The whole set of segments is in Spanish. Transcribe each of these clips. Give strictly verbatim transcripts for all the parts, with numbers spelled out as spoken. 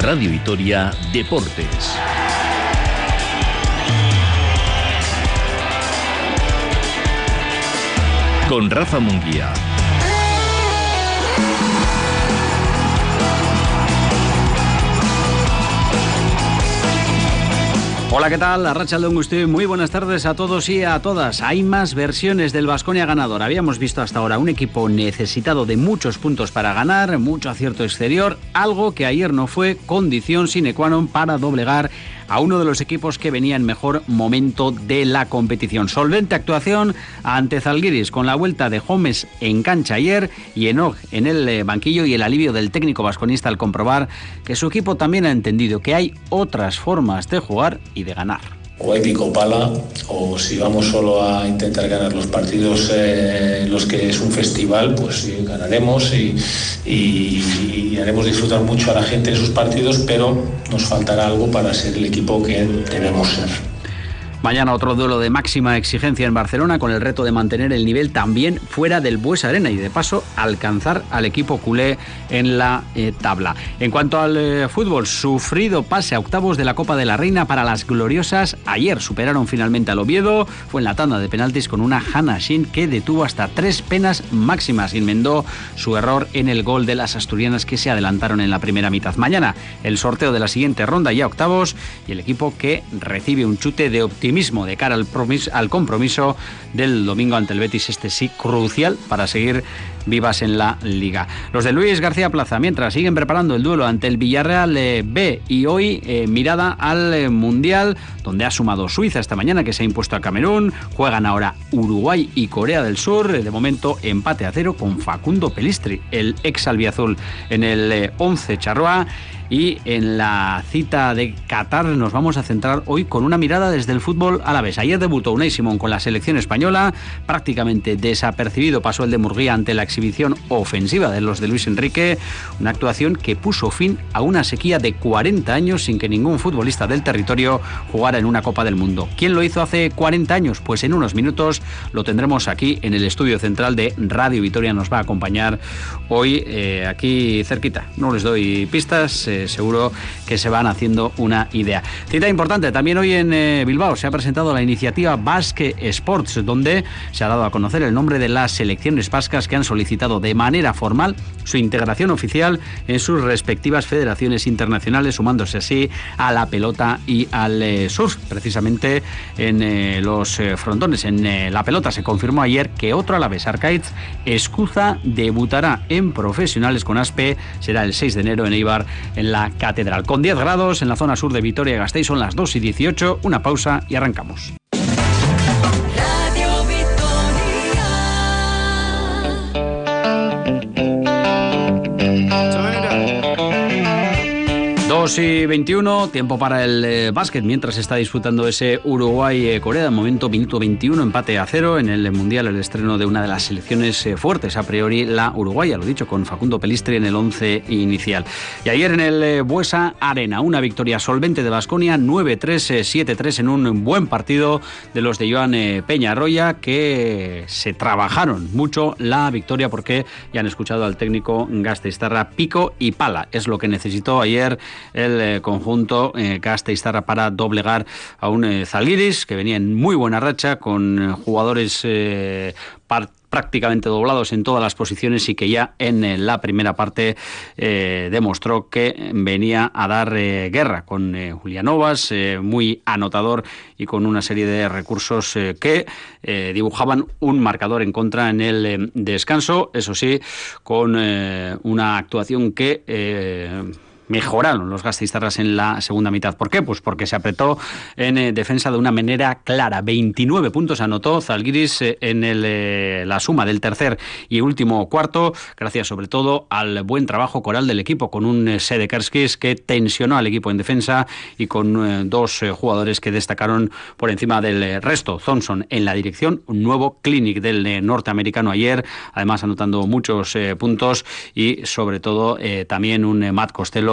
Radio Vitoria Deportes. Con Rafa Munguía. Hola, ¿qué tal? Arratsalde-on guztioi, muy buenas tardes a todos y a todas. Hay más versiones del Baskonia ganador. Habíamos visto hasta ahora un equipo necesitado de muchos puntos para ganar, mucho acierto exterior, algo que ayer no fue condición sine qua non para doblegar a uno de los equipos que venía en mejor momento de la competición. Solvente actuación ante Zalgiris, con la vuelta de Homes en cancha ayer y Enoch en el banquillo, y el alivio del técnico vasconista al comprobar que su equipo también ha entendido que hay otras formas de jugar y de ganar. O hay pico pala, o si vamos solo a intentar ganar los partidos, eh, los que es un festival, pues sí, ganaremos y, y, y haremos disfrutar mucho a la gente en sus partidos, pero nos faltará algo para ser el equipo que debemos ser. Mañana otro duelo de máxima exigencia en Barcelona, con el reto de mantener el nivel también fuera del Buesa Arena y de paso alcanzar al equipo culé en la eh, tabla. En cuanto al eh, fútbol, sufrido pase a octavos de la Copa de la Reina para las gloriosas. Ayer superaron finalmente al Oviedo, fue en la tanda de penaltis con una Hannah Shin que detuvo hasta tres penas máximas y enmendó su error en el gol de las asturianas que se adelantaron en la primera mitad. Mañana el sorteo de la siguiente ronda, ya octavos, y el equipo que recibe un chute de optimismo mismo de cara al, promis, al compromiso del domingo ante el Betis, este sí crucial para seguir vivas en la Liga. Los de Luis García Plaza, mientras, siguen preparando el duelo ante el Villarreal eh, B, y hoy eh, mirada al eh, Mundial, donde ha sumado Suiza esta mañana, que se ha impuesto a Camerún. Juegan ahora Uruguay y Corea del Sur, eh, de momento empate a cero con Facundo Pelistri, el ex albiazul, en el eh, once charroa. Y en la cita de Qatar nos vamos a centrar hoy con una mirada desde el fútbol alavés. Ayer debutó Unai Simón con la selección española, prácticamente desapercibido pasó el de Murguía ante la exhibición ofensiva de los de Luis Enrique, una actuación que puso fin a una sequía de cuarenta años sin que ningún futbolista del territorio jugara en una Copa del Mundo. ¿Quién lo hizo hace cuarenta años? Pues en unos minutos lo tendremos aquí en el estudio central de Radio Vitoria. Nos va a acompañar hoy eh, aquí cerquita. No les doy pistas, eh, seguro que se van haciendo una idea. Cita importante también hoy en eh, Bilbao. Se ha presentado la iniciativa Basque Sports, donde se ha dado a conocer el nombre de las selecciones vascas que han solicitado de manera formal su integración oficial en sus respectivas federaciones internacionales, sumándose así a la pelota y al eh, surf. Precisamente en eh, los eh, frontones, en eh, la pelota, se confirmó ayer que otro alavés, Arkaitz Escuza, debutará en profesionales con Aspe. Será el seis de enero en Eibar, en la Catedral. Con diez grados en la zona sur de Vitoria-Gasteiz, son las dos y dieciocho. Una pausa y arrancamos. dos y veintiuno, tiempo para el eh, básquet, mientras está disputando ese Uruguay-Corea. De momento, minuto veintiuno, empate a cero en el Mundial, el estreno de una de las selecciones eh, fuertes, a priori la uruguaya, lo dicho, con Facundo Pelistri en el once inicial. Y ayer en el eh, Buesa Arena, una victoria solvente de Baskonia, nueve tres, siete tres, en un buen partido de los de Joan eh, Peñarroya, que se trabajaron mucho la victoria, porque ya han escuchado al técnico gasteiztarra, pico y pala. Es lo que necesitó ayer el eh, conjunto eh, gasteiztarra para doblegar a un eh, Zalgiris que venía en muy buena racha, con eh, jugadores eh, par- prácticamente doblados en todas las posiciones, y que ya en eh, la primera parte eh, demostró que venía a dar eh, guerra con eh, Julianovas, eh, muy anotador y con una serie de recursos eh, que eh, dibujaban un marcador en contra en el eh, descanso, eso sí, con eh, una actuación que Eh, mejoraron los gasteiztarras en la segunda mitad. ¿Por qué? Pues porque se apretó en eh, defensa de una manera clara. veintinueve puntos anotó Zalgiris eh, en el, eh, la suma del tercer y último cuarto, gracias sobre todo al buen trabajo coral del equipo, con un eh, Sedekerskis que tensionó al equipo en defensa, y con eh, dos eh, jugadores que destacaron por encima del eh, resto. Thompson en la dirección, un nuevo clinic del eh, norteamericano ayer, además anotando muchos eh, puntos, y sobre todo eh, también un eh, Matt Costello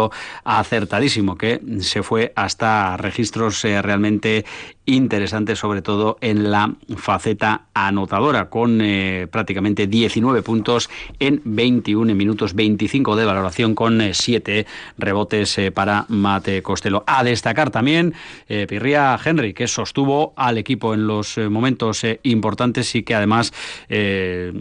tiro acertadísimo que se fue hasta registros eh, realmente interesantes, sobre todo en la faceta anotadora, con eh, prácticamente diecinueve puntos en veintiún minutos, veinticinco de valoración, con eh, siete rebotes eh, para Mate Costello. A destacar también eh, Pirria Henry, que sostuvo al equipo en los eh, momentos eh, importantes y que además eh,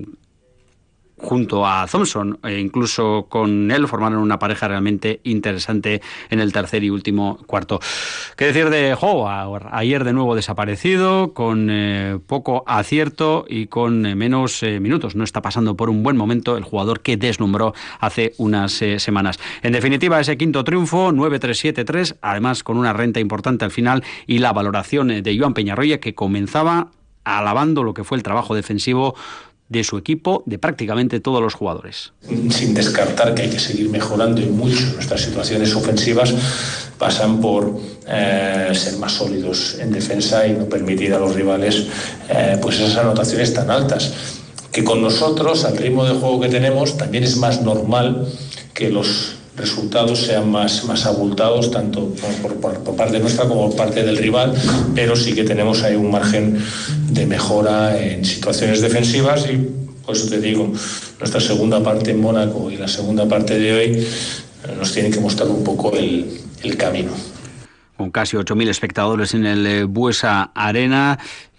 junto a Thompson e incluso con él formaron una pareja realmente interesante en el tercer y último cuarto. ¿Qué decir de Howard? Ayer de nuevo desaparecido, con eh, poco acierto y con eh, menos eh, minutos. No está pasando por un buen momento el jugador que deslumbró hace unas eh, semanas. En definitiva, ese quinto triunfo, nueve tres siete tres, además con una renta importante al final y la valoración de Joan Peñarroya, que comenzaba alabando lo que fue el trabajo defensivo de su equipo, de prácticamente todos los jugadores. Sin descartar que hay que seguir mejorando, y mucho nuestras situaciones ofensivas pasan por eh, ser más sólidos en defensa y no permitir a los rivales eh, pues esas anotaciones tan altas, que con nosotros, al ritmo de juego que tenemos, también es más normal que los resultados sean más, más abultados, tanto por, por, por parte nuestra como por parte del rival, pero sí que tenemos ahí un margen de mejora en situaciones defensivas, y por eso te digo, nuestra segunda parte en Mónaco y la segunda parte de hoy nos tienen que mostrar un poco el, el camino. Con casi ocho mil espectadores en el eh, Buesa Arena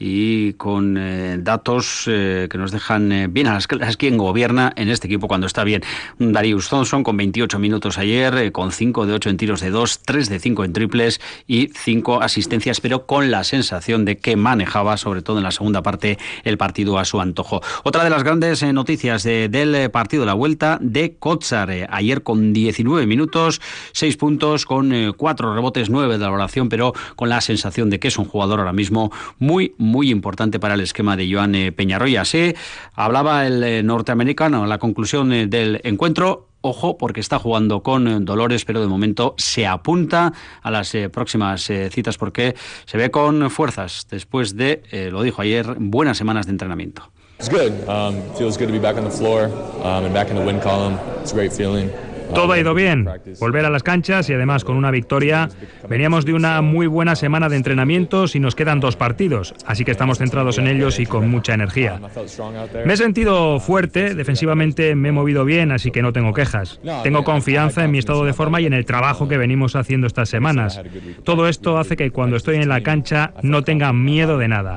y con eh, datos eh, que nos dejan eh, bien a las claras quién gobierna en este equipo cuando está bien. Darius Thompson con veintiocho minutos ayer, eh, con cinco de ocho en tiros de dos, tres de cinco en triples y cinco asistencias, pero con la sensación de que manejaba, sobre todo en la segunda parte, el partido a su antojo. Otra de las grandes eh, noticias de, del partido, la vuelta de Kotsar, eh, ayer con diecinueve minutos, seis puntos, con eh, cuatro rebotes, nueve de valoración, pero con la sensación de que es un jugador ahora mismo muy, muy importante para el esquema de Joan eh, Peñarroya. Así hablaba el eh, norteamericano a la conclusión eh, del encuentro. Ojo, porque está jugando con eh, dolores, pero de momento se apunta a las eh, próximas eh, citas, porque se ve con fuerzas después de, eh, lo dijo ayer, buenas semanas de entrenamiento. It's good. Um, feels good to be back on the floor um, and back in the win column. It's a great feeling. Todo ha ido bien, volver a las canchas y además con una victoria. Veníamos de una muy buena semana de entrenamientos y nos quedan dos partidos, así que estamos centrados en ellos y con mucha energía. Me he sentido fuerte, defensivamente me he movido bien, así que no tengo quejas. Tengo confianza en mi estado de forma y en el trabajo que venimos haciendo estas semanas. Todo esto hace que cuando estoy en la cancha no tenga miedo de nada.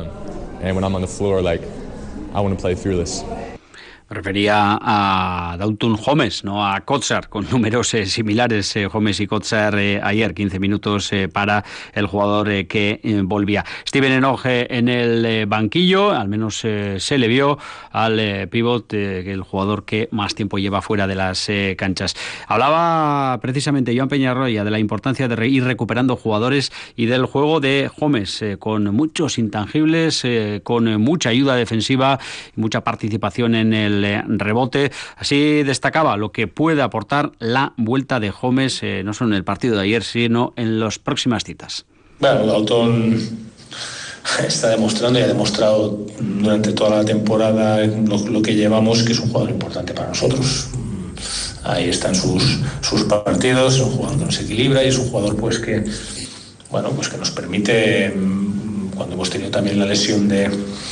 Me refería a Dalton Homes, no a Kotsar, con números eh, similares, eh, Homes y Kotsar eh, ayer, quince minutos eh, para el jugador eh, que eh, volvía. Steven Enoch eh, en el eh, banquillo, al menos eh, se le vio al eh, pívot, eh, el jugador que más tiempo lleva fuera de las eh, canchas. Hablaba precisamente Joan Peñarroya de la importancia de ir recuperando jugadores y del juego de Homes, eh, con muchos intangibles, eh, con eh, mucha ayuda defensiva, mucha participación en el rebote. Así destacaba lo que puede aportar la vuelta de Homes, eh, no solo en el partido de ayer, sino en las próximas citas. Bueno, Dalton está demostrando y ha demostrado durante toda la temporada lo, lo que llevamos, que es un jugador importante para nosotros. Ahí están sus, sus partidos, es un jugador que nos equilibra y es un jugador pues que, bueno, pues que nos permite, cuando hemos tenido también la lesión de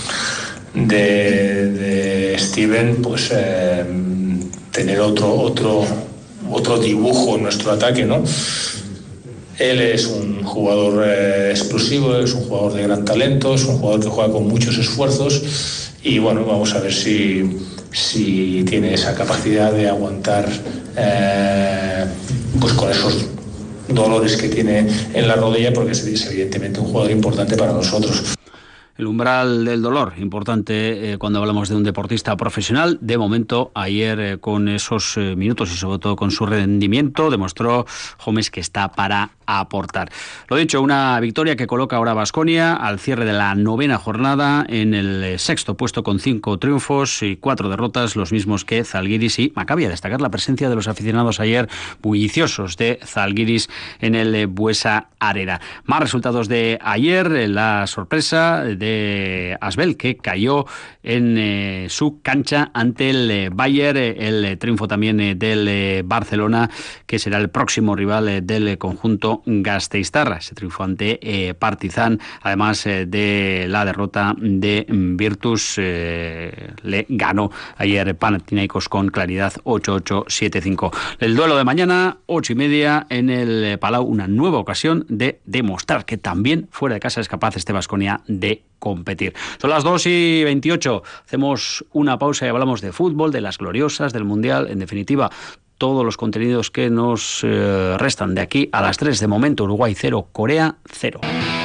De, de Steven, pues eh, tener otro otro otro dibujo en nuestro ataque, ¿no? Él es un jugador eh, explosivo, es un jugador de gran talento, es un jugador que juega con muchos esfuerzos y bueno, vamos a ver si si tiene esa capacidad de aguantar eh, pues con esos dolores que tiene en la rodilla, porque es, es evidentemente un jugador importante para nosotros. El umbral del dolor, importante eh, cuando hablamos de un deportista profesional. De momento, ayer eh, con esos eh, minutos y sobre todo con su rendimiento, demostró Homes que está para aportar. Lo dicho, una victoria que coloca ahora a Baskonia al cierre de la novena jornada en el eh, sexto puesto con cinco triunfos y cuatro derrotas, los mismos que Zalgiris y Maccabi. A destacar la presencia de los aficionados ayer bulliciosos de Zalgiris en el eh, Buesa Arena. Más resultados de ayer, eh, la sorpresa de de Asbel, que cayó en eh, su cancha ante el eh, Bayern, eh, el eh, triunfo también eh, del eh, Barcelona, que será el próximo rival eh, del eh, conjunto gasteiztarra. Ese triunfo ante eh, Partizan, además eh, de la derrota de Virtus, eh, le ganó ayer Panathinaikos con claridad ocho ocho siete cinco. El duelo de mañana, ocho y media, en el Palau, una nueva ocasión de demostrar que también fuera de casa es capaz este Baskonia de competir. Son las dos y veintiocho, hacemos una pausa y hablamos de fútbol, de las gloriosas, del Mundial, en definitiva, todos los contenidos que nos eh, restan de aquí a las tres. De momento, Uruguay cero, Corea cero.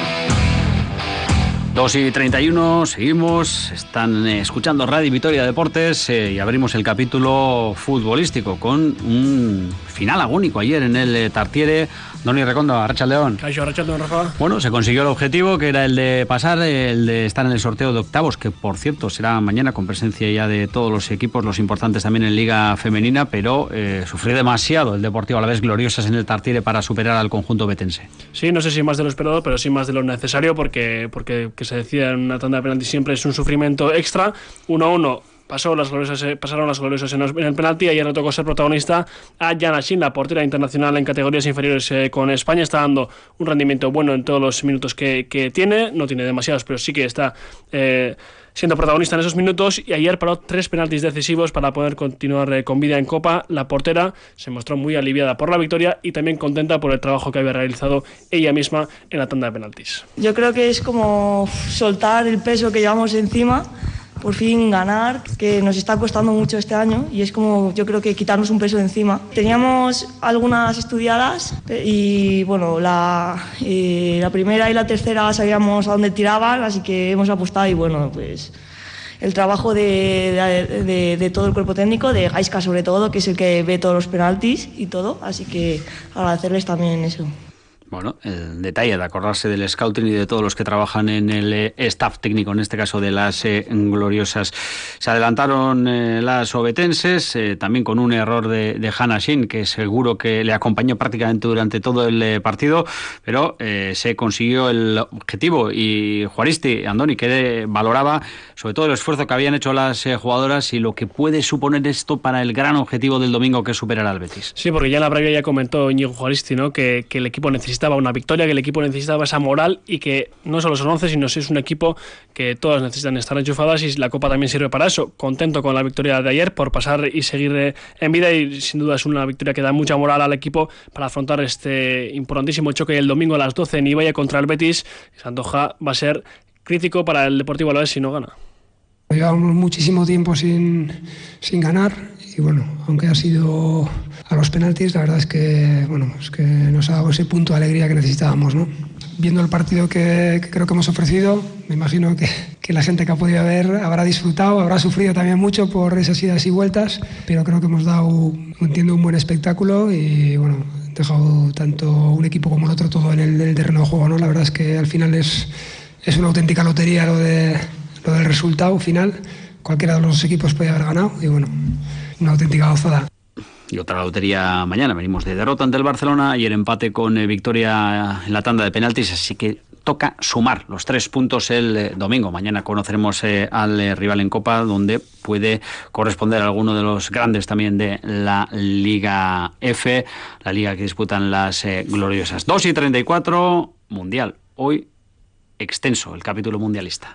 dos y treinta y uno, seguimos, están eh, escuchando Radio Vitoria Deportes eh, y abrimos el capítulo futbolístico con un final agónico ayer en el eh, Tartiere. Doni Recondo, Arratsaldeon. Caixo, Arratsaldeon, Rafa. Bueno, se consiguió el objetivo, que era el de pasar, el de estar en el sorteo de octavos, que por cierto será mañana con presencia ya de todos los equipos, los importantes también en Liga Femenina, pero eh, sufrió demasiado el Deportivo Alavés Gloriosas en el Tartiere para superar al conjunto betense. Sí, no sé si más de lo esperado, pero sí más de lo necesario, porque, porque que se decida en una tanda de penaltis siempre es un sufrimiento extra. uno a uno. Pasó las gloriosas, pasaron las gloriosas en el penalti. Ayer le tocó ser protagonista a Jana Shin, la portera internacional en categorías inferiores eh, con España. Está dando un rendimiento bueno en todos los minutos que, que tiene. No tiene demasiados, pero sí que está eh, siendo protagonista en esos minutos. Y ayer paró tres penaltis decisivos para poder continuar eh, con vida en Copa. La portera se mostró muy aliviada por la victoria y también contenta por el trabajo que había realizado ella misma en la tanda de penaltis. Yo creo que es como soltar el peso que llevamos encima, por fin ganar, que nos está costando mucho este año, y es como, yo creo que quitarnos un peso de encima. Teníamos algunas estudiadas y bueno, la, eh, la primera y la tercera sabíamos a dónde tiraban, así que hemos apostado y bueno, pues el trabajo de, de, de, de todo el cuerpo técnico, de Gaiska sobre todo, que es el que ve todos los penaltis y todo, así que agradecerles también eso. Bueno, el detalle de acordarse del scouting y de todos los que trabajan en el eh, staff técnico, en este caso de las eh, gloriosas. Se adelantaron eh, las obetenses, eh, también con un error de, de Jana Shin, que seguro que le acompañó prácticamente durante todo el eh, partido, pero eh, se consiguió el objetivo. Y Juaristi, Andoni, que valoraba sobre todo el esfuerzo que habían hecho las eh, jugadoras y lo que puede suponer esto para el gran objetivo del domingo, que es superar al Betis. Sí, porque ya en la previa ya comentó Íñigo Juaristi, ¿no?, que, que el equipo necesitaba una victoria, que el equipo necesitaba esa moral y que no solo son once, sino que es un equipo que todas necesitan estar enchufadas, y la Copa también sirve para eso. Contento con la victoria de ayer por pasar y seguir en vida, y sin duda es una victoria que da mucha moral al equipo para afrontar este importantísimo choque el domingo a las doce en Ibaya contra el Betis. Santoja va a ser crítico para el Deportivo Alavés si no gana. Llevamos muchísimo tiempo sin, sin ganar, y bueno, aunque ha sido a los penaltis, la verdad es que, bueno, es que nos ha dado ese punto de alegría que necesitábamos, ¿no? Viendo el partido que, que creo que hemos ofrecido, me imagino que, que la gente que ha podido ver habrá disfrutado, habrá sufrido también mucho por esas idas y vueltas, pero creo que hemos dado, entiendo, un buen espectáculo y bueno, dejado tanto un equipo como el otro todo en el, en el terreno de juego, ¿no? La verdad es que al final es, es una auténtica lotería lo, de, lo del resultado final. Cualquiera de los dos equipos puede haber ganado y bueno, una auténtica gozada. Y otra lotería mañana. Venimos de derrota ante el Barcelona y el empate con eh, victoria en la tanda de penaltis, así que toca sumar los tres puntos el eh, domingo. Mañana conoceremos eh, al eh, rival en Copa, donde puede corresponder a alguno de los grandes también de la Liga F, la liga que disputan las eh, gloriosas. dos y treinta y cuatro, Mundial. Hoy extenso el capítulo mundialista.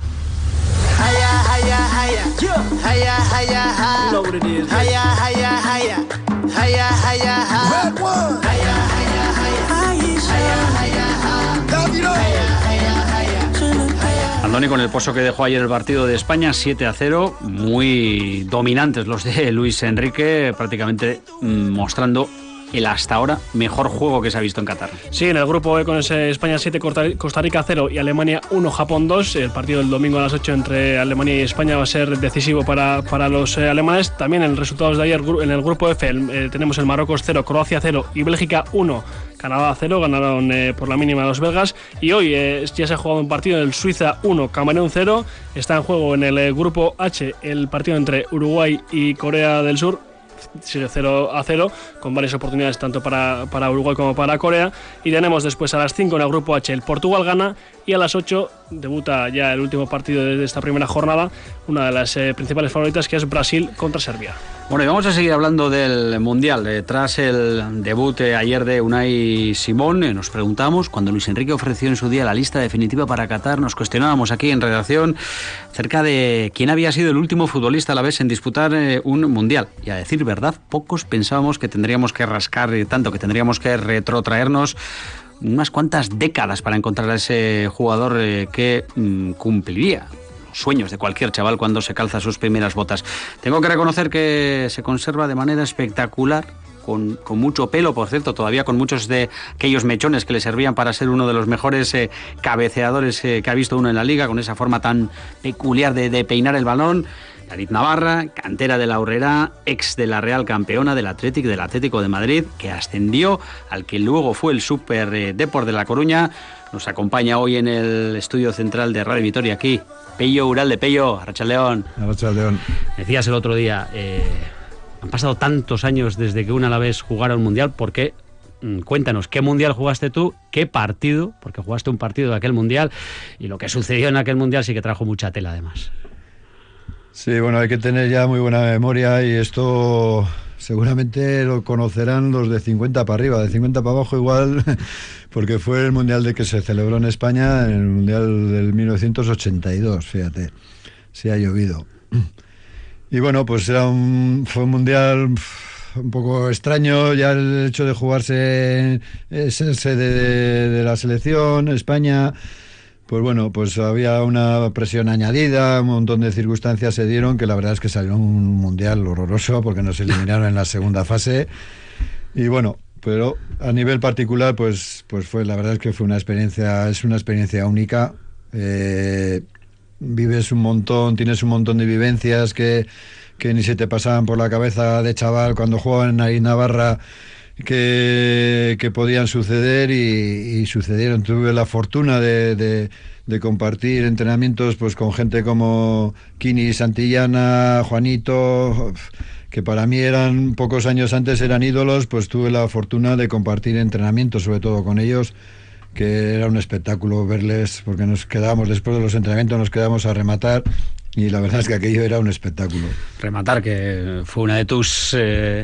Haya, haya, haya, haya, haya, haya, haya, haya, haya, haya, haya, Andoni, con el pozo que dejó ayer el partido de España, siete a cero, muy dominantes los de Luis Enrique, prácticamente mmm, mostrando el hasta ahora mejor juego que se ha visto en Qatar. Sí, en el grupo E con ese España siete, Costa Rica cero y Alemania uno, Japón dos. El partido del domingo a las ocho entre Alemania y España va a ser decisivo para, para los eh, alemanes. También en los resultados de ayer en el grupo F el, eh, tenemos el Marruecos cero, Croacia cero y Bélgica uno. Canadá cero, ganaron eh, por la mínima los belgas. Y hoy eh, ya se ha jugado un partido del Suiza uno, Camerún cero. Está en juego en el eh, grupo H el partido entre Uruguay y Corea del Sur. cero a cero, con varias oportunidades tanto para, para Uruguay como para Corea. Y tenemos después a las cinco en el grupo H el Portugal gana, y a las ocho debuta ya el último partido de esta primera jornada, una de las eh, principales favoritas, que es Brasil contra Serbia. Bueno, y vamos a seguir hablando del Mundial. Eh, tras el debut eh, ayer de Unai Simón, eh, nos preguntamos, cuando Luis Enrique ofreció en su día la lista definitiva para Qatar, nos cuestionábamos aquí en redacción acerca de quién había sido el último futbolista a la vez en disputar eh, un Mundial. Y a decir verdad, pocos pensábamos que tendríamos que rascar eh, tanto, que tendríamos que retrotraernos unas cuantas décadas para encontrar a ese jugador eh, que mm, cumpliría sueños de cualquier chaval cuando se calza sus primeras botas. Tengo que reconocer que se conserva de manera espectacular, con, con mucho pelo, por cierto, todavía con muchos de aquellos mechones que le servían para ser uno de los mejores eh, cabeceadores eh, que ha visto uno en la liga, con esa forma tan peculiar de, de peinar el balón. David Navarra, cantera de la Urrera, ex de la Real Campeona del Athletic, del Atlético de Madrid, que ascendió al que luego fue el Super eh, Depor de La Coruña. Nos acompaña hoy en el estudio central de Radio Vitoria, aquí, Pello Uralde. Pello, Arratsaldeon. Arratsaldeon. Decías el otro día, eh, han pasado tantos años desde que un Alavés jugara un Mundial, ¿por qué? Mm, cuéntanos, ¿qué Mundial jugaste tú? ¿Qué partido? Porque jugaste un partido de aquel Mundial, y lo que sucedió en aquel Mundial sí que trajo mucha tela, además. Sí, bueno, hay que tener ya muy buena memoria, y esto seguramente lo conocerán los de cincuenta para arriba, de cincuenta para abajo igual, porque fue el Mundial de que se celebró en España, en el Mundial del mil novecientos ochenta y dos, fíjate, se ha llovido. Y bueno, pues era un, fue un Mundial un poco extraño, ya el hecho de jugarse en sede de, de la selección, España. Pues bueno, pues había una presión añadida, un montón de circunstancias se dieron, que la verdad es que salió un Mundial horroroso porque nos eliminaron en la segunda fase. Y bueno, pero a nivel particular, pues, pues fue, la verdad es que fue una experiencia, es una experiencia única. Eh, vives un montón, tienes un montón de vivencias que, que ni se te pasaban por la cabeza de chaval cuando jugaba en ahí Navarra, Que, que podían suceder y, y sucedieron. Tuve la fortuna de, de, de compartir entrenamientos pues con gente como Kini Santillana, Juanito, que para mí eran, pocos años antes eran ídolos. Pues tuve la fortuna de compartir entrenamientos, sobre todo con ellos, que era un espectáculo verles, porque nos quedábamos, después de los entrenamientos nos quedábamos a rematar. Y la verdad es que aquello era un espectáculo. Rematar, que fue una de tus eh,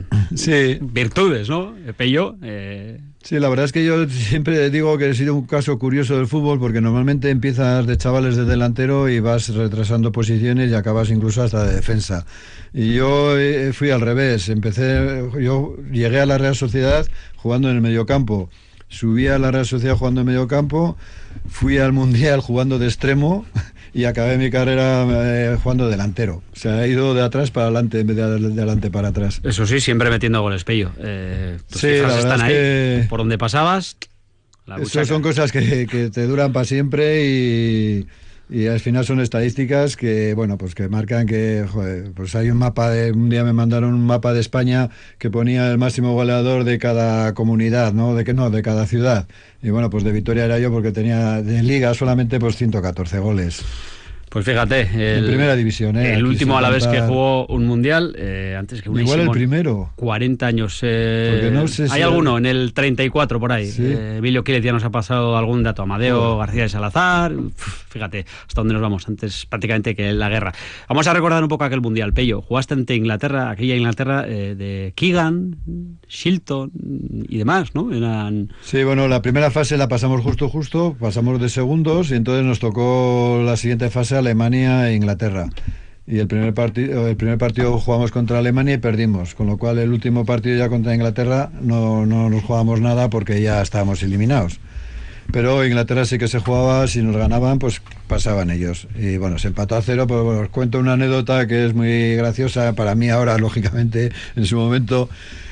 sí. virtudes, ¿no, Pello? Eh... Sí, la verdad es que yo siempre digo que he sido un caso curioso del fútbol, porque normalmente empiezas de chavales de delantero y vas retrasando posiciones y acabas incluso hasta de defensa. Y yo fui al revés. Empecé, yo llegué a la Real Sociedad jugando en el mediocampo. Subí a la Real Sociedad jugando en mediocampo, fui al Mundial jugando de extremo y acabé mi carrera eh, jugando delantero. O sea, he ido de atrás para adelante en vez de adelante para atrás. Eso sí, siempre metiendo goles, Pello. Eh, tus sí, cifras la verdad están es ahí. que Por donde pasabas, la Esas son cosas que, que te duran para siempre, y, y al final son estadísticas que, bueno, pues que marcan que, joder, pues hay un mapa de, un día me mandaron un mapa de España que ponía el máximo goleador de cada comunidad, ¿no? De que no, de cada ciudad. Y bueno, pues de Vitoria era yo, porque tenía en Liga solamente pues ciento catorce goles. Pues fíjate, el, en primera división, ¿eh? El Aquí último a la vez cantar... que jugó un mundial, eh, antes que un igual el primero. cuarenta años. Eh, no sé si hay alguno en el treinta y cuatro por ahí. ¿Sí? Eh, Emilio Quiles ya nos ha pasado algún dato. Amadeo oh. García de Salazar. Uf, fíjate hasta dónde nos vamos, antes prácticamente que la guerra. Vamos a recordar un poco aquel mundial, Pello. Jugaste ante Inglaterra, aquella Inglaterra eh, de Keegan, Shilton y demás, ¿no? Eran... Sí, bueno, la primera fase la pasamos justo, justo. Pasamos de segundos y entonces nos tocó la siguiente fase, Alemania e Inglaterra. Y el primer partido el primer partido jugamos contra Alemania y perdimos, con lo cual el último partido ya contra Inglaterra no, no nos jugamos nada porque ya estábamos eliminados. Pero Inglaterra sí que se jugaba, si nos ganaban pues pasaban ellos. Y bueno, se empató a cero, pero bueno, os cuento una anécdota que es muy graciosa para mí ahora, lógicamente, en su momento.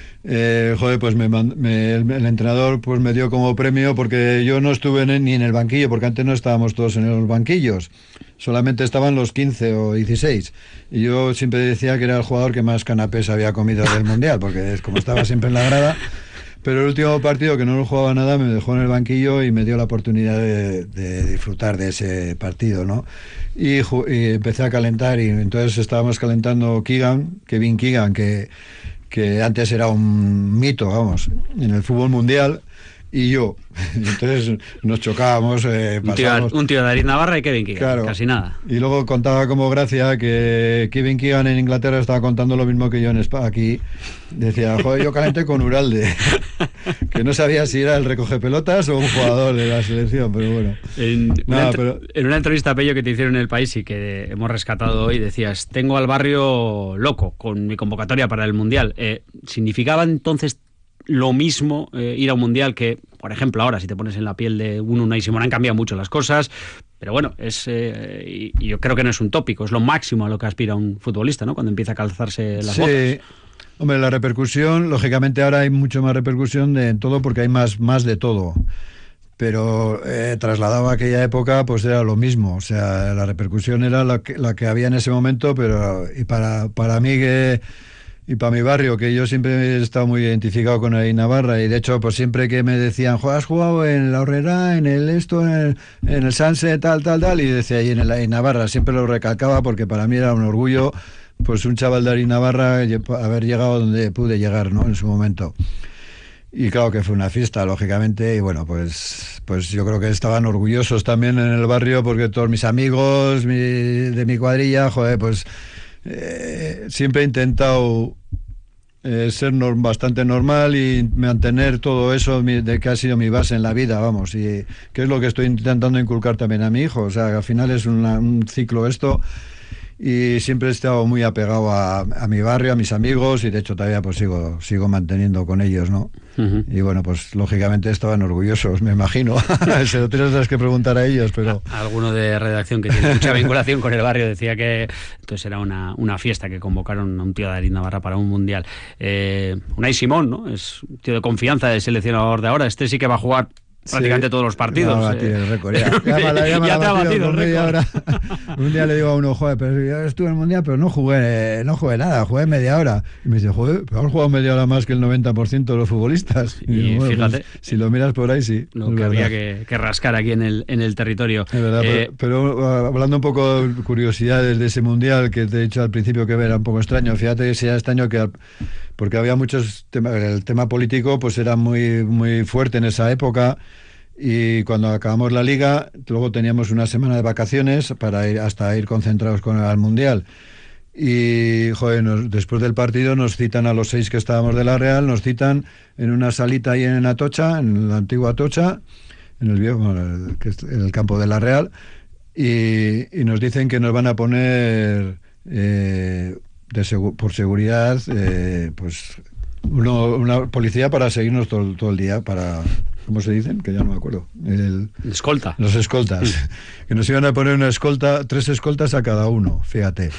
Eh, joder, pues me, me, el, el entrenador pues me dio como premio, porque yo no estuve en, ni en el banquillo, porque antes no estábamos todos en los banquillos, solamente estaban los quince o dieciséis, y yo siempre decía que era el jugador que más canapés había comido del mundial, porque como estaba siempre en la grada, pero el último partido, que no lo jugaba nada, me dejó en el banquillo y me dio la oportunidad de, de disfrutar de ese partido, ¿no? Y, y empecé a calentar, y entonces estábamos calentando Keegan, Kevin Keegan, que, que antes era un mito, vamos, en el fútbol mundial, y yo. Entonces nos chocábamos. Eh, un, tío, un tío de David Navarra y Kevin Keegan, claro, casi nada. Y luego contaba como gracia que Kevin Keegan en Inglaterra estaba contando lo mismo que yo en España aquí. Decía, joder, yo calenté con Uralde. Que no sabía si era el recoge pelotas o un jugador de la selección, pero bueno. En, Nada, una, pero... en una entrevista, Pello, que te hicieron en El País y que hemos rescatado hoy, decías, tengo al barrio loco con mi convocatoria para el Mundial. Eh, ¿Significaba entonces lo mismo eh, ir a un mundial que, por ejemplo, ahora, si te pones en la piel de un Unai Simón, han cambiado mucho las cosas, pero bueno, es eh, y, y yo creo que no es un tópico, es lo máximo a lo que aspira un futbolista, ¿no? Cuando empieza a calzarse las sí. botas. Hombre, la repercusión, lógicamente ahora hay mucho más repercusión de en todo, porque hay más, más de todo. Pero eh, trasladado a aquella época, pues era lo mismo. O sea, la repercusión era la que, la que había en ese momento, pero y para, para mí que... Y para mi barrio, que yo siempre he estado muy identificado con ahí Navarra, y de hecho, pues siempre que me decían, ¿has jugado en la Horrera, en el esto, en el, en el Sanse, tal, tal, tal? Y decía, ahí en, el, en Navarra, siempre lo recalcaba porque para mí era un orgullo, pues un chaval de ahí Navarra, haber llegado donde pude llegar, ¿no? En su momento. Y claro que fue una fiesta, lógicamente, y bueno, pues, pues yo creo que estaban orgullosos también en el barrio, porque todos mis amigos mi, de mi cuadrilla, joder, pues... Eh, siempre he intentado eh, ser no, bastante normal y mantener todo eso mi, de que ha sido mi base en la vida, vamos, y que es lo que estoy intentando inculcar también a mi hijo. O sea, que al final es una, un ciclo esto, y siempre he estado muy apegado a, a mi barrio, a mis amigos, y de hecho todavía pues sigo, sigo manteniendo con ellos, ¿no? Uh-huh. Y bueno, pues lógicamente estaban orgullosos, me imagino. Se lo tienes que preguntar a ellos, pero... Alguno de redacción que tiene mucha vinculación con el barrio decía que entonces era una, una fiesta, que convocaron a un tío de David Navarra para un mundial. Eh, Unai Simón, ¿no? Es un tío de confianza del seleccionador de ahora. Este sí que va a jugar prácticamente sí, todos los partidos. Ya, eh. el récord, ya. Ya, ya, ya, ya te ha batido el récord. Un día le digo a uno, joder, pero yo estuve en el mundial, pero no jugué, no jugué nada, jugué media hora. Y me dice, joder, pero has jugado media hora más que el noventa por ciento de los futbolistas. Y, y digo, bueno, fíjate, pues, si lo miras por ahí, sí. Lo que había que, que rascar aquí en el, en el territorio. Es verdad, eh, pero, pero hablando un poco de curiosidades de ese mundial, que te he dicho al principio que era un poco extraño, fíjate que sea este año que... Porque había muchos temas, el tema político pues era muy, muy fuerte en esa época. Y cuando acabamos la liga, luego teníamos una semana de vacaciones para ir hasta ir concentrados con el Mundial. Y, joder, nos, después del partido nos citan a los seis que estábamos de la Real, nos citan en una salita ahí en Atocha, en la antigua Atocha, en el viejo, bueno, el, que es el campo de la Real, y, y nos dicen que nos van a poner eh, de segu- por seguridad, eh, pues uno, una policía para seguirnos todo, todo el día, para... ¿Cómo se dicen? Que ya no me acuerdo. El, escolta. Los escoltas. Que nos iban a poner una escolta, tres escoltas a cada uno, fíjate.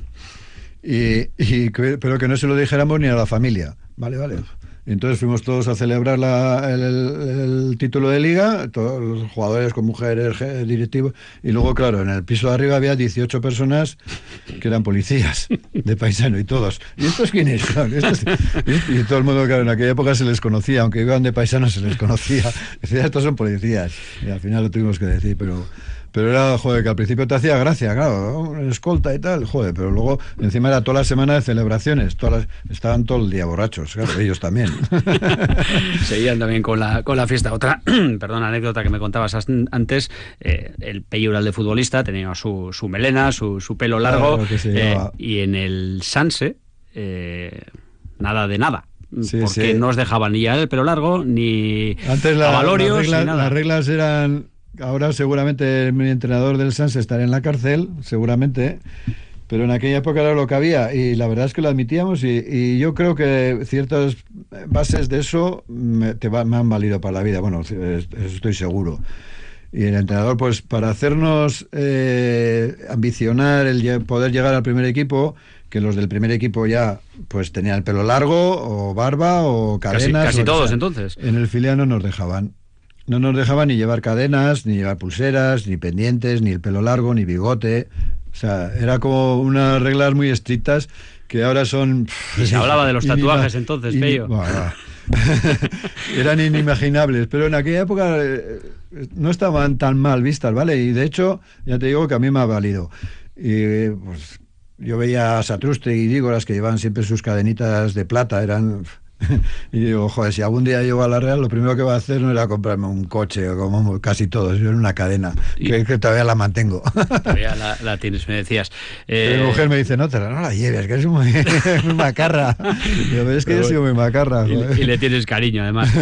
Y, y pero que no se lo dijéramos ni a la familia. Vale, vale. Entonces fuimos todos a celebrar la, el, el, el título de liga, todos los jugadores con mujeres, directivos, y luego, claro, en el piso de arriba había dieciocho personas que eran policías de paisano, y todos. ¿Y estos quiénes son? ¿Estos? Y, y todo el mundo, claro, en aquella época se les conocía, aunque iban de paisano se les conocía. Decía, estos son policías. Y al final lo tuvimos que decir, pero... Pero era, joder, que al principio te hacía gracia, claro, escolta y tal, joder, pero luego encima era toda la semana de celebraciones, todas las, estaban todo el día borrachos, claro, ellos también. Seguían también con la con la fiesta. Otra, perdón, anécdota que me contabas antes, eh, el Pello Uralde futbolista tenía su, su melena, su, su pelo largo, claro, eh, y en el Sanse, eh, nada de nada. Sí, porque sí. No os dejaban ni ya el pelo largo, ni antes la, avalorios, las reglas, ni nada. Las reglas eran... Ahora seguramente mi entrenador del Sanse estará en la cárcel, seguramente, pero en aquella época era lo que había, y la verdad es que lo admitíamos, y, y yo creo que ciertas bases de eso me, te va, me han valido para la vida, bueno, estoy seguro. Y el entrenador, pues para hacernos eh, ambicionar el poder llegar al primer equipo, que los del primer equipo ya pues tenían el pelo largo, o barba, o cadenas. Casi, casi o, todos, o sea, entonces. En el filial no nos dejaban. No nos dejaban ni llevar cadenas, ni llevar pulseras, ni pendientes, ni el pelo largo, ni bigote. O sea, era como unas reglas muy estrictas que ahora son... Y se hablaba de los tatuajes entonces, Pello. Bueno, eran inimaginables, pero en aquella época eh, no estaban tan mal vistas, ¿vale? Y de hecho, ya te digo que a mí me ha valido. Y pues yo veía a Satrustre y Dígoras que llevaban siempre sus cadenitas de plata, eran... Y digo, joder, si algún día llego a la Real, lo primero que voy a hacer no era comprarme un coche, como casi todos, yo en una cadena, que, que todavía la mantengo. Todavía la, la tienes, me decías. Eh... Mi mujer me dice, no, te la, no la lleves, que eres muy, muy macarra. Yo, es que yo he sido muy macarra. Y, y le tienes cariño, además.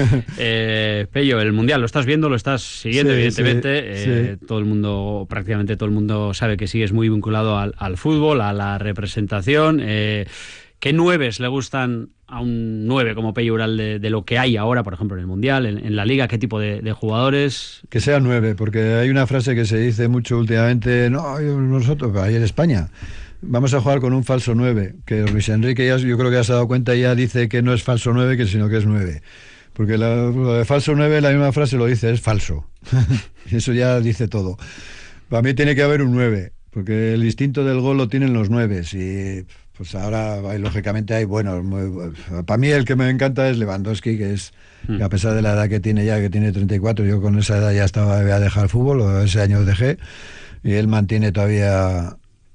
Eh, Pello, el Mundial, ¿lo estás viendo? ¿Lo estás siguiendo? Sí, evidentemente. Sí, eh, sí. Todo el mundo, prácticamente todo el mundo sabe que sigues muy vinculado al, al fútbol, a la representación. Eh, ¿Qué nueves le gustan a un nueve como Pello Ural de, de lo que hay ahora, por ejemplo, en el Mundial, en, en la Liga? ¿Qué tipo de, de jugadores? Que sea nueve, porque hay una frase que se dice mucho últimamente, no, nosotros, ahí en España, vamos a jugar con un falso nueve, que Luis Enrique ya, yo creo que ya se ha dado cuenta y ya dice que no es falso nueve, que sino que es nueve. Porque la, lo de falso nueve, la misma frase lo dice, es falso. Eso ya dice todo. Para mí tiene que haber un nueve, porque el instinto del gol lo tienen los nueves y... Pues ahora, lógicamente, hay buenos. Muy, para mí el que me encanta es Lewandowski, que es, mm. que a pesar de la edad que tiene ya, que tiene treinta y cuatro, yo con esa edad ya estaba a dejar el fútbol, o ese año dejé, y él mantiene todavía,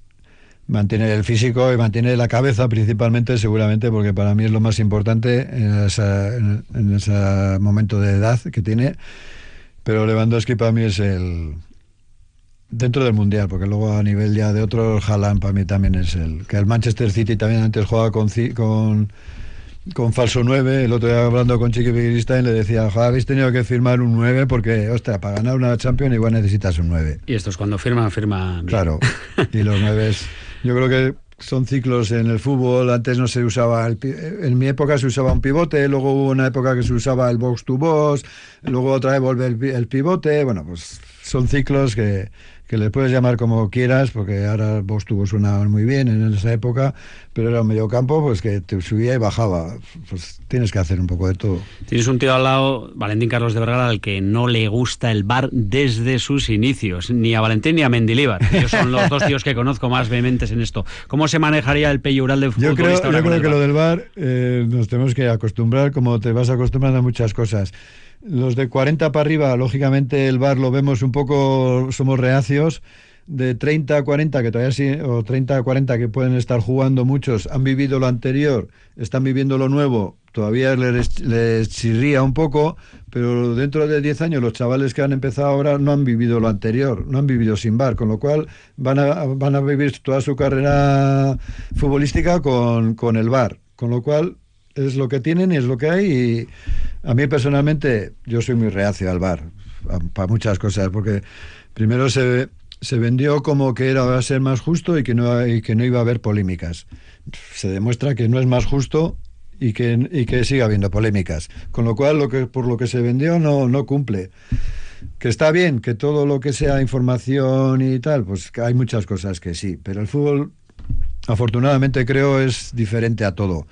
mantiene el físico y mantiene la cabeza principalmente, seguramente, porque para mí es lo más importante en, esa, en, en ese momento de edad que tiene, pero Lewandowski para mí es el... Dentro del Mundial, porque luego a nivel ya de otros, Haaland para mí también es el... Que el Manchester City también antes jugaba con con, con falso nueve. El otro día hablando con Chiqui Begiristain le decía, joder, habéis tenido que firmar un nueve porque, ostras, para ganar una Champions igual necesitas un nueve. Y estos cuando firman, firman bien. Claro, y los nueves, yo creo que son ciclos en el fútbol. Antes no se usaba, el, en mi época se usaba un pivote, luego hubo una época que se usaba el box to box, luego otra vez vuelve el, el pivote. Bueno, pues son ciclos que... que le puedes llamar como quieras, porque ahora vos tuvo sonaban muy bien en esa época, pero era un mediocampo pues que te subía y bajaba. Pues tienes que hacer un poco de todo. Tienes un tío al lado, Valentín Carlos de Vergara, al que no le gusta el V A R desde sus inicios, ni a Valentín ni a Mendilibar. Ellos son los dos tíos que conozco más vehementes en esto. ¿Cómo se manejaría el Pello Ural de futbolista? Yo creo, yo creo que V A R? Lo del V A R eh, nos tenemos que acostumbrar, como te vas acostumbrando a muchas cosas. Los de cuarenta para arriba, lógicamente el V A R lo vemos un poco, somos reacios. De treinta a cuarenta, que todavía sí, o treinta a cuarenta que pueden estar jugando muchos, han vivido lo anterior, están viviendo lo nuevo, todavía les, les chirría un poco, pero dentro de diez años los chavales que han empezado ahora no han vivido lo anterior, no han vivido sin V A R, con lo cual van a, van a vivir toda su carrera futbolística con, con el V A R, con lo cual es lo que tienen y es lo que hay. Y a mí personalmente yo soy muy reacio al V A R para muchas cosas, porque primero se, se vendió como que era va a ser más justo y que no y que no iba a haber polémicas. Se demuestra que no es más justo y que y que sigue habiendo polémicas, con lo cual lo que por lo que se vendió no no cumple. Que está bien, que todo lo que sea información y tal, pues que hay muchas cosas que sí, pero el fútbol afortunadamente creo es diferente a todo.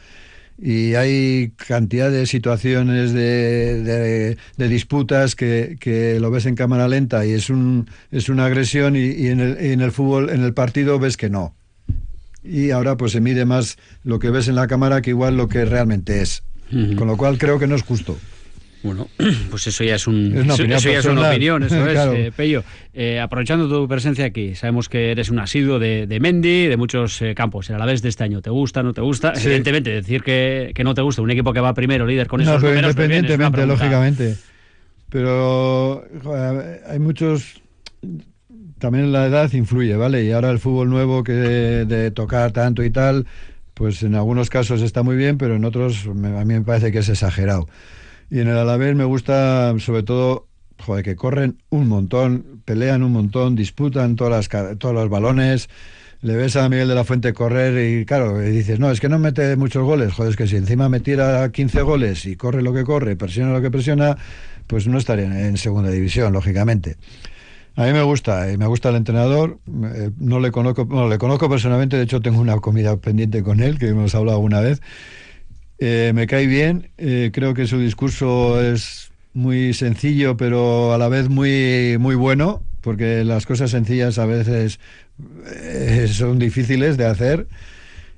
Y hay cantidad de situaciones de, de, de disputas que, que lo ves en cámara lenta y es un es una agresión, y, y en el, en el fútbol, en el partido, ves que no. Y ahora pues se mide más lo que ves en la cámara que igual lo que realmente es. Uh-huh. Con lo cual creo que no es justo. Bueno, pues eso ya es, un, es una eso, opinión, eso ya es una opinión, eso es, claro. eh, Pello. Eh, aprovechando tu presencia aquí, sabemos que eres un asiduo de, de Mendy, de muchos eh, campos. El Alavés de este año, ¿te gusta, no te gusta? Sí. Evidentemente, decir que, que no te gusta un equipo que va primero, líder con esos no, pero números, independientemente, pues bien, lógicamente. Pero joder, hay muchos... También la edad influye, ¿vale? Y ahora el fútbol nuevo que de, de tocar tanto y tal, pues en algunos casos está muy bien, pero en otros me, a mí me parece que es exagerado. Y en el Alavés me gusta, sobre todo, joder, que corren un montón, pelean un montón, disputan todas las, todos los balones. Le ves a Miguel de la Fuente correr y, claro, y dices, no, es que no mete muchos goles. Joder, es que si encima metiera quince goles y corre lo que corre, presiona lo que presiona, pues no estaría en, en segunda división, lógicamente. A mí me gusta, eh, me gusta el entrenador, eh, no le conozco, bueno, le conozco personalmente, de hecho tengo una comida pendiente con él, que hemos hablado alguna vez. Eh, me cae bien, eh, creo que su discurso es muy sencillo, pero a la vez muy, muy bueno, porque las cosas sencillas a veces eh, son difíciles de hacer.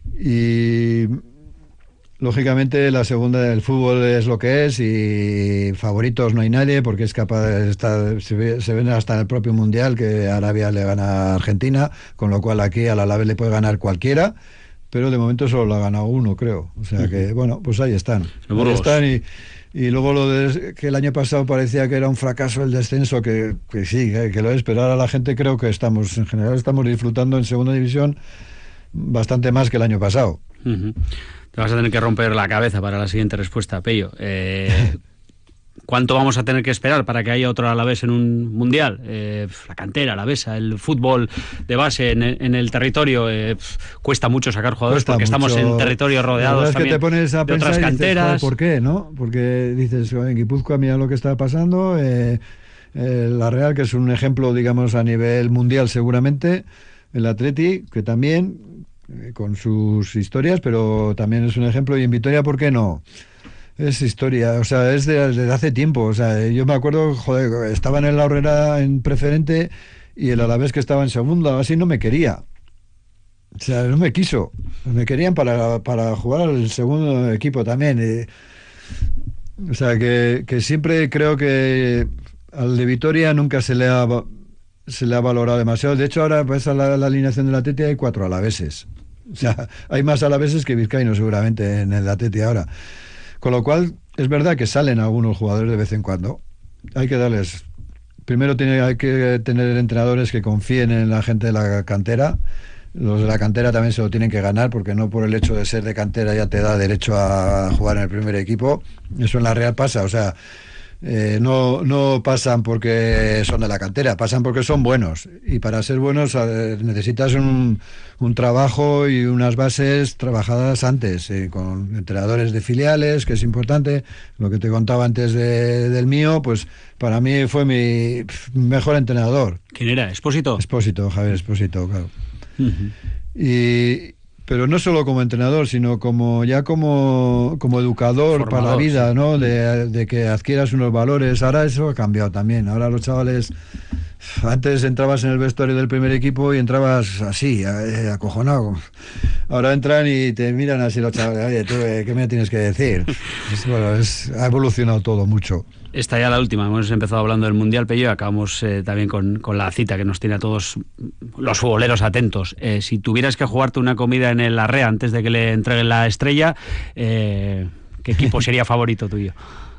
Y lógicamente la segunda del fútbol es lo que es y favoritos no hay nadie porque es capaz de estar, se, ve, se ven hasta en el propio Mundial que Arabia le gana a Argentina, con lo cual aquí al Alavés le puede ganar cualquiera, pero de momento solo lo ha ganado uno, creo. O sea que, bueno, pues ahí están. Ahí están y, y luego lo de que el año pasado parecía que era un fracaso el descenso, que, que sí, que, que lo es, pero ahora la gente creo que estamos, en general estamos disfrutando en segunda división bastante más que el año pasado. Uh-huh. Te vas a tener que romper la cabeza para la siguiente respuesta, Pello. Eh, ¿Cuánto vamos a tener que esperar para que haya otro Alavés en un mundial? Eh, la cantera alavesa, el fútbol de base en, en el territorio, eh, cuesta mucho sacar jugadores cuesta porque mucho. Estamos en territorios rodeados también es que te pones a de otras canteras. Dices, ¿por qué? ¿No? Porque dices, en Guipúzcoa mira lo que está pasando, eh, eh, la Real, que es un ejemplo, digamos, a nivel mundial seguramente, el Atleti, que también con sus historias, pero también es un ejemplo. Y en Vitoria, ¿por qué no? Es historia, o sea, es de, de hace tiempo. O sea, yo me acuerdo, joder, estaba en el La Horrera en preferente y el Alavés que estaba en segunda, así no me quería. O sea, no me quiso. Me querían para, para jugar al segundo equipo también. Y, o sea, que, que siempre creo que al de Vitoria nunca se le ha... se le ha valorado demasiado. De hecho, ahora pues, a la, la alineación del Atleti hay cuatro alaveses. O sea, hay más alaveses que vizcaínos seguramente en el Atleti ahora. Con lo cual, es verdad que salen algunos jugadores de vez en cuando. Hay que darles... Primero tiene, hay que tener entrenadores que confíen en la gente de la cantera. Los de la cantera también se lo tienen que ganar, porque no por el hecho de ser de cantera ya te da derecho a jugar en el primer equipo. Eso en la Real pasa, o sea... Eh, no, no pasan porque son de la cantera, pasan porque son buenos, y para ser buenos eh, necesitas un, un trabajo y unas bases trabajadas antes, eh, con entrenadores de filiales, que es importante. Lo que te contaba antes de, del mío, pues para mí fue mi mejor entrenador. ¿Quién era? ¿Expósito? Expósito, Javier Expósito, claro. Uh-huh. Y... pero no solo como entrenador, sino como ya como, como educador Formador, para la vida, sí. ¿no? De, de que adquieras unos valores. Ahora eso ha cambiado también. Ahora los chavales... Antes entrabas en el vestuario del primer equipo y entrabas así, eh, acojonado. Ahora entran y te miran así los chavales. Oye, tú, eh, ¿qué me tienes que decir? Es, bueno, es, ha evolucionado todo mucho. Esta ya la última. Hemos empezado hablando del Mundial, Pello, y acabamos eh, también con, con la cita que nos tiene a todos los futboleros atentos. Eh, si tuvieras que jugarte una comida en el Arrea antes de que le entreguen la estrella, eh, ¿qué equipo sería favorito tuyo?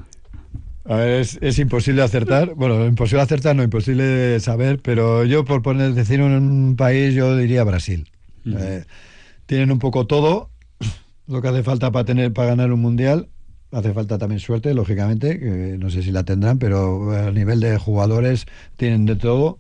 A ver, es, es imposible acertar. Bueno, imposible acertar, no, imposible saber, pero yo por poner decir un país, yo diría Brasil. Uh-huh. Eh, tienen un poco todo lo que hace falta para tener para ganar un mundial. Hace falta también suerte, lógicamente, que no sé si la tendrán, pero a nivel de jugadores tienen de todo.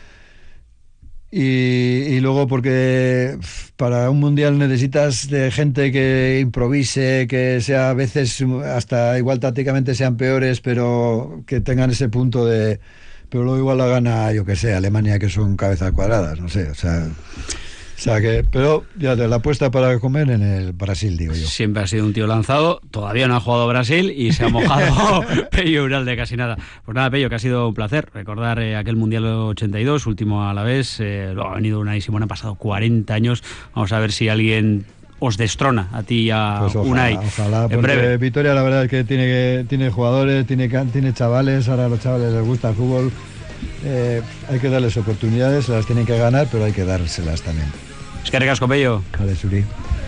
Y, y luego porque para un mundial necesitas de gente que improvise, que sea a veces hasta igual tácticamente sean peores, pero que tengan ese punto de... Pero luego igual la gana, yo que sé, Alemania, que son cabezas cuadradas, no sé, o sea... O sea que, pero ya te la apuesta para comer en el Brasil, digo yo. Siempre ha sido un tío lanzado, todavía no ha jugado Brasil y se ha mojado Pello Ural de casi nada. Pues nada, Pello, que ha sido un placer recordar eh, aquel Mundial ochenta y dos, último a la vez. Eh, luego ha venido Unai y Simón, han pasado cuarenta años. Vamos a ver si alguien os destrona a ti y a pues ojalá, Unai. Ojalá, en breve. Vitoria la verdad es que tiene, que, tiene jugadores, tiene, tiene chavales, ahora a los chavales les gusta el fútbol. Eh, hay que darles oportunidades, se las tienen que ganar, pero hay que dárselas también. Es que recasco, Pello. Vale, Suri.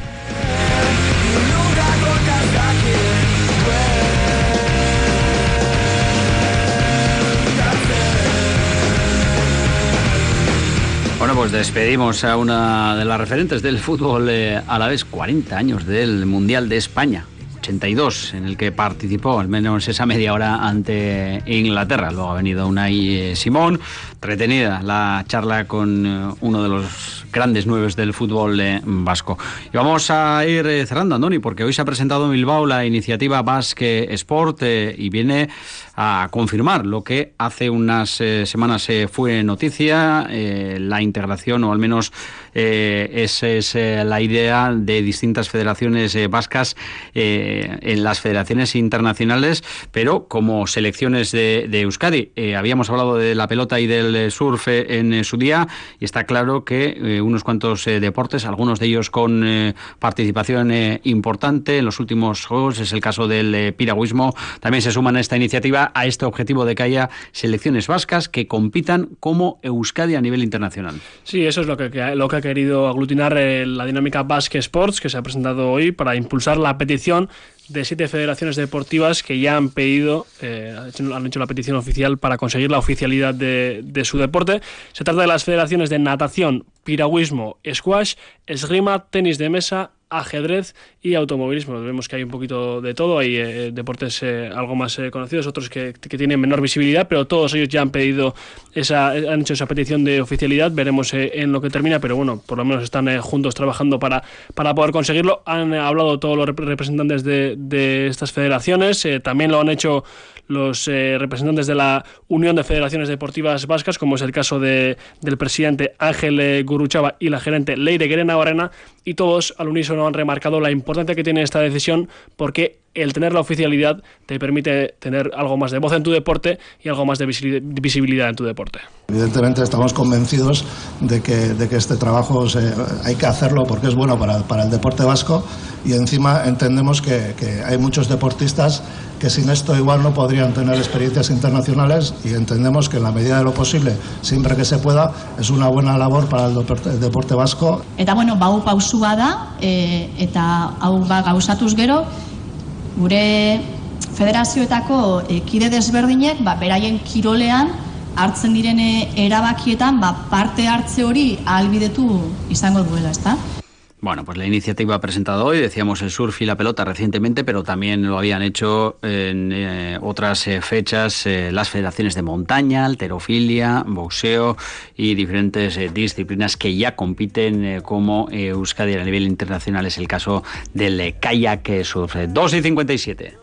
Bueno, pues despedimos a una de las referentes del fútbol eh, alavés, cuarenta años del Mundial de España. ochenta y dos, en el que participó al menos esa media hora ante Inglaterra. Luego ha venido Unai eh, Simón. Entretenida la charla con eh, uno de los grandes nueves del fútbol eh, vasco. Y vamos a ir eh, cerrando, Andoni, porque hoy se ha presentado en Bilbao la iniciativa Basque Sport eh, y viene a confirmar lo que hace unas eh, semanas eh, fue noticia, eh, la integración o al menos eh, esa es eh, la idea de distintas federaciones eh, vascas eh, en las federaciones internacionales, pero como selecciones de, de Euskadi. Eh, habíamos hablado de la pelota y del surf en eh, su día, y está claro que eh, unos cuantos eh, deportes, algunos de ellos con eh, participación eh, importante en los últimos Juegos, es el caso del eh, piragüismo, también se suman a esta iniciativa, a este objetivo de que haya selecciones vascas que compitan como Euskadi a nivel internacional. Sí, eso es lo que, lo que ha querido aglutinar eh, la dinámica Basque Sports, que se ha presentado hoy para impulsar la petición de siete federaciones deportivas que ya han pedido, eh, han hecho la petición oficial para conseguir la oficialidad de, de su deporte. Se trata de las federaciones de natación, piragüismo, squash, esgrima, tenis de mesa, ajedrez y automovilismo. Vemos que hay un poquito de todo, hay eh, deportes eh, algo más eh, conocidos, otros que, que tienen menor visibilidad, pero todos ellos ya han pedido esa, han hecho esa petición de oficialidad. Veremos eh, en lo que termina, pero bueno, por lo menos están eh, juntos trabajando para, para poder conseguirlo. Han eh, hablado todos los representantes de, de estas federaciones, eh, también lo han hecho los eh, representantes de la Unión de Federaciones Deportivas Vascas, como es el caso de, del presidente Ángel eh, Guruchava y la gerente Leire Guerenabarrena, y todos al unísono han remarcado la importancia que tiene esta decisión, porque el tener la oficialidad te permite tener algo más de voz en tu deporte y algo más de visibilidad en tu deporte. Evidentemente estamos convencidos de que, de que este trabajo se, hay que hacerlo porque es bueno para, para el deporte vasco, y encima entendemos que, que hay muchos deportistas que sin esto igual no podrían tener experiencias internacionales, y entendemos que en la medida de lo posible, siempre que se pueda, es una buena labor para el deporte, el deporte vasco. Eta bueno, bau pausua da, e, eta hau ba gauzatuz gero, gure federazioetako e, kide desberdinek ba, beraien kirolean hartzen diren erabakietan ba, parte hartze hori ahalbidetu izango duela, ezta? Bueno, pues la iniciativa ha presentado hoy, decíamos el surf y la pelota recientemente, pero también lo habían hecho en eh, otras eh, fechas eh, las federaciones de montaña, halterofilia, boxeo y diferentes eh, disciplinas que ya compiten eh, como eh, Euskadi a nivel internacional. Es el caso del eh, kayak surf. dos y cincuenta y siete.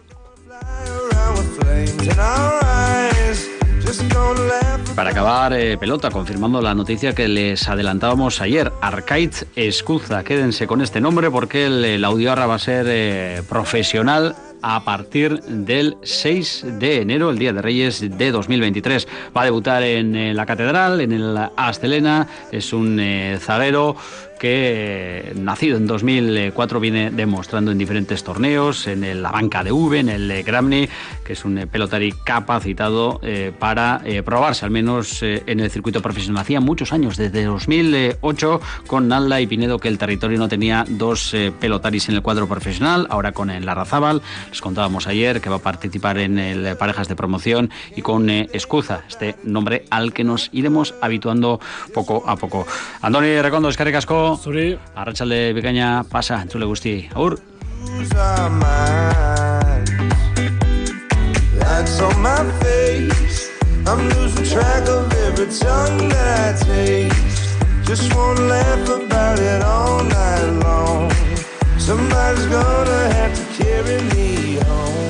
Para acabar, eh, pelota, confirmando la noticia que les adelantábamos ayer, Arkaitz Escuza. Quédense con este nombre porque el, el Audioarra va a ser eh, profesional a partir del seis de enero, el Día de Reyes de dos mil veintitrés. Va a debutar en eh, la Catedral, en el Astelena. Es un eh, zaguero que, nacido en dos mil cuatro, viene demostrando en diferentes torneos, en el, la banca de V, en el eh, Gramny, que es un eh, pelotari capacitado eh, para eh, probarse al menos eh, en el circuito profesional. Hacía muchos años, desde dos mil ocho, con Nalda y Pinedo, que el territorio no tenía dos eh, pelotaris en el cuadro profesional. Ahora con el Larrazábal, les contábamos ayer que va a participar en el Parejas de Promoción, y con eh, Escuza, este nombre al que nos iremos habituando poco a poco. Andoni Rekondo, eskerrik asko. Zuri. Arratsalde bikaina pasa, entzule guzti. Agur. Somebody's gonna have to carry me home.